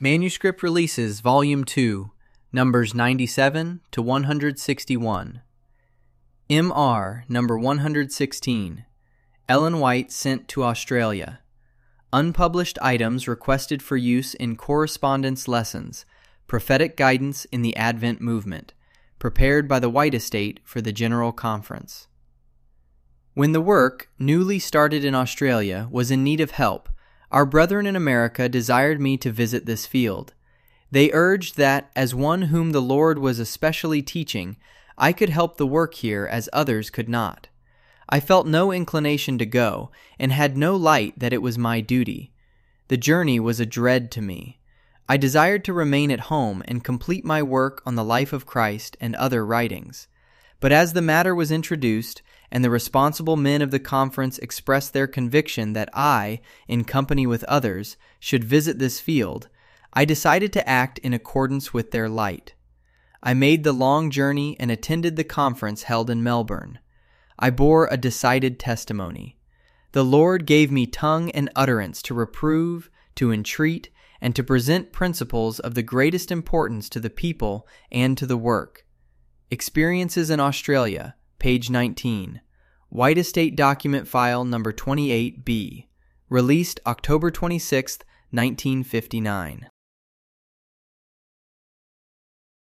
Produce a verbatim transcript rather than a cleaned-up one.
Manuscript Releases, Volume two, Numbers ninety-seven to one hundred sixty-one. M R, Number one hundred sixteen. Ellen White Sent to Australia. Unpublished items requested for use in correspondence lessons, Prophetic Guidance in the Advent Movement, prepared by the White Estate for the General Conference. When the work, newly started in Australia, was in need of help, our brethren in America desired me to visit this field. They urged that, as one whom the Lord was especially teaching, I could help the work here as others could not. I felt no inclination to go, and had no light that it was my duty. The journey was a dread to me. I desired to remain at home and complete my work on the life of Christ and other writings. But as the matter was introduced, and the responsible men of the conference expressed their conviction that I, in company with others, should visit this field, I decided to act in accordance with their light. I made the long journey and attended the conference held in Melbourne. I bore a decided testimony. The Lord gave me tongue and utterance to reprove, to entreat, and to present principles of the greatest importance to the people and to the work. Experiences in Australia, page nineteen. White Estate Document File Number twenty-eight B. Released October twenty-sixth, nineteen fifty-nine.